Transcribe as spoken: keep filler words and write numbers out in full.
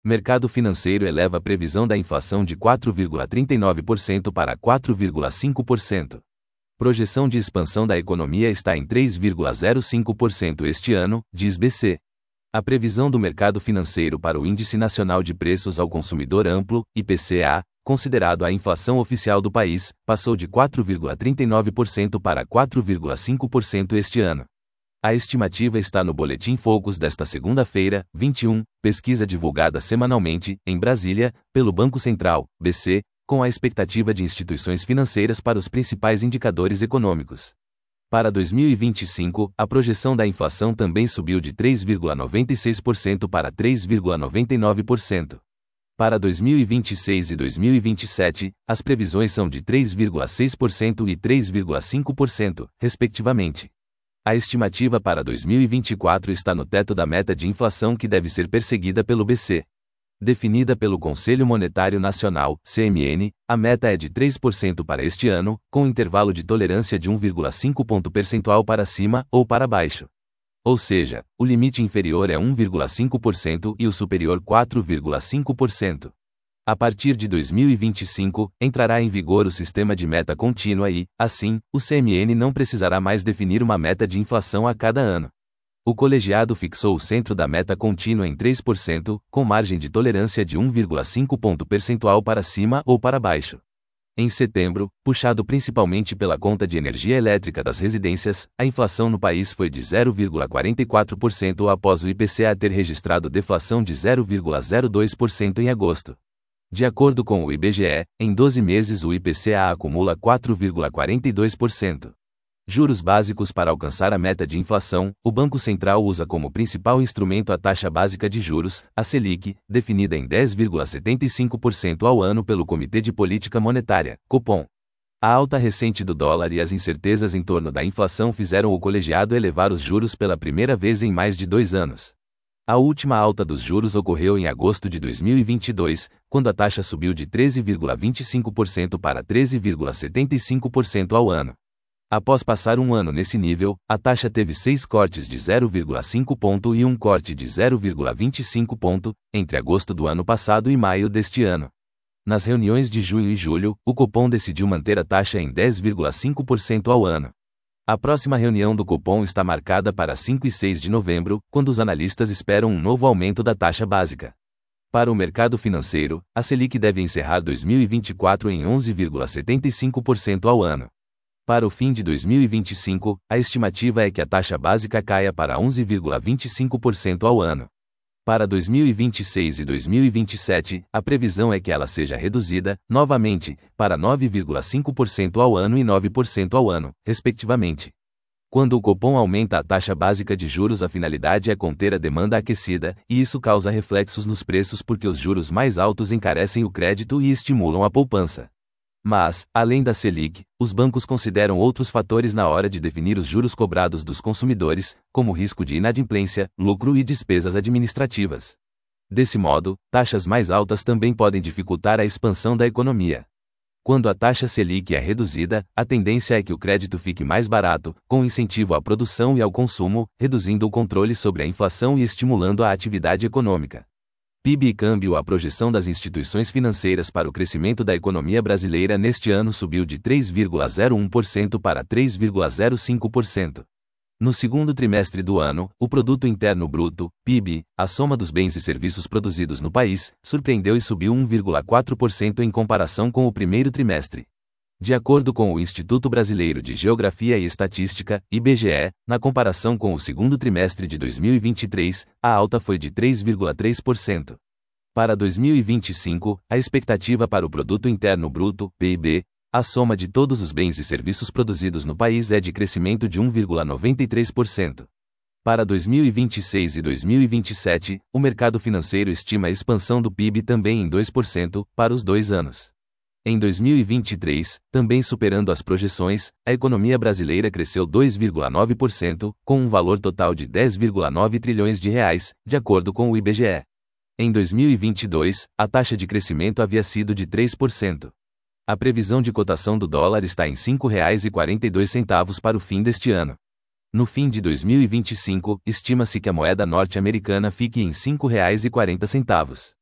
Mercado financeiro eleva a previsão da inflação de quatro vírgula trinta e nove por cento para quatro vírgula cinco por cento. Projeção de expansão da economia está em três vírgula zero cinco por cento este ano, diz B C. A previsão do mercado financeiro para o Índice Nacional de Preços ao Consumidor Amplo, I P C A, considerado a inflação oficial do país, passou de quatro vírgula trinta e nove por cento para quatro vírgula cinco por cento este ano. A estimativa está no Boletim Focus desta segunda-feira, vinte e um, pesquisa divulgada semanalmente, em Brasília, pelo Banco Central, B C, com a expectativa de instituições financeiras para os principais indicadores econômicos. Para dois mil e vinte e cinco, a projeção da inflação também subiu de três vírgula noventa e seis por cento para três vírgula noventa e nove por cento. Para dois mil e vinte e seis e dois mil e vinte e sete, as previsões são de três vírgula seis por cento e três vírgula cinco por cento, respectivamente. A estimativa para dois mil e vinte e quatro está no teto da meta de inflação que deve ser perseguida pelo B C. Definida pelo Conselho Monetário Nacional, C M N, a meta é de três por cento para este ano, com intervalo de tolerância de um vírgula cinco ponto percentual para cima ou para baixo. Ou seja, o limite inferior é um vírgula cinco por cento e o superior quatro vírgula cinco por cento. A partir de dois mil e vinte e cinco, entrará em vigor o sistema de meta contínua e, assim, o C M N não precisará mais definir uma meta de inflação a cada ano. O colegiado fixou o centro da meta contínua em três por cento, com margem de tolerância de um vírgula cinco ponto percentual para cima ou para baixo. Em setembro, puxado principalmente pela conta de energia elétrica das residências, a inflação no país foi de zero vírgula quarenta e quatro por cento após o I P C A ter registrado deflação de zero vírgula zero dois por cento em agosto. De acordo com o I B G E, em doze meses o I P C A acumula quatro vírgula quarenta e dois por cento. Juros básicos para alcançar a meta de inflação, o Banco Central usa como principal instrumento a taxa básica de juros, a Selic, definida em dez vírgula setenta e cinco por cento ao ano pelo Comitê de Política Monetária, Copom. A alta recente do dólar e as incertezas em torno da inflação fizeram o colegiado elevar os juros pela primeira vez em mais de dois anos. A última alta dos juros ocorreu em agosto de dois mil e vinte e dois, quando a taxa subiu de treze vírgula vinte e cinco por cento para treze vírgula setenta e cinco por cento ao ano. Após passar um ano nesse nível, a taxa teve seis cortes de zero vírgula cinco ponto e um corte de zero vírgula vinte e cinco ponto, entre agosto do ano passado e maio deste ano. Nas reuniões de junho e julho, o Copom decidiu manter a taxa em dez vírgula cinco por cento ao ano. A próxima reunião do Copom está marcada para cinco e seis de novembro, quando os analistas esperam um novo aumento da taxa básica. Para o mercado financeiro, a Selic deve encerrar dois mil e vinte e quatro em onze vírgula setenta e cinco por cento ao ano. Para o fim de dois mil e vinte e cinco, a estimativa é que a taxa básica caia para onze vírgula vinte e cinco por cento ao ano. Para dois mil e vinte e seis e dois mil e vinte e sete, a previsão é que ela seja reduzida, novamente, para nove vírgula cinco por cento ao ano e nove por cento ao ano, respectivamente. Quando o Copom aumenta a taxa básica de juros, a finalidade é conter a demanda aquecida, e isso causa reflexos nos preços porque os juros mais altos encarecem o crédito e estimulam a poupança. Mas, além da Selic, os bancos consideram outros fatores na hora de definir os juros cobrados dos consumidores, como risco de inadimplência, lucro e despesas administrativas. Desse modo, taxas mais altas também podem dificultar a expansão da economia. Quando a taxa Selic é reduzida, a tendência é que o crédito fique mais barato, com incentivo à produção e ao consumo, reduzindo o controle sobre a inflação e estimulando a atividade econômica. P I B e câmbio. A projeção das instituições financeiras para o crescimento da economia brasileira neste ano subiu de três vírgula zero um por cento para três vírgula zero cinco por cento. No segundo trimestre do ano, o Produto Interno Bruto, P I B, a soma dos bens e serviços produzidos no país, surpreendeu e subiu um vírgula quatro por cento em comparação com o primeiro trimestre. De acordo com o Instituto Brasileiro de Geografia e Estatística, I B G E, na comparação com o segundo trimestre de dois mil e vinte e três, a alta foi de três vírgula três por cento. Para dois mil e vinte e cinco, a expectativa para o Produto Interno Bruto, P I B, a soma de todos os bens e serviços produzidos no país é de crescimento de um vírgula noventa e três por cento. Para dois mil e vinte e seis e dois mil e vinte e sete, o mercado financeiro estima a expansão do P I B também em dois por cento, para os dois anos. Em dois mil e vinte e três, também superando as projeções, a economia brasileira cresceu dois vírgula nove por cento, com um valor total de dez vírgula nove trilhões de reais, de acordo com o I B G E. Em dois mil e vinte e dois, a taxa de crescimento havia sido de três por cento. A previsão de cotação do dólar está em cinco reais e quarenta e dois centavos para o fim deste ano. No fim de dois mil e vinte e cinco, estima-se que a moeda norte-americana fique em cinco reais e quarenta centavos.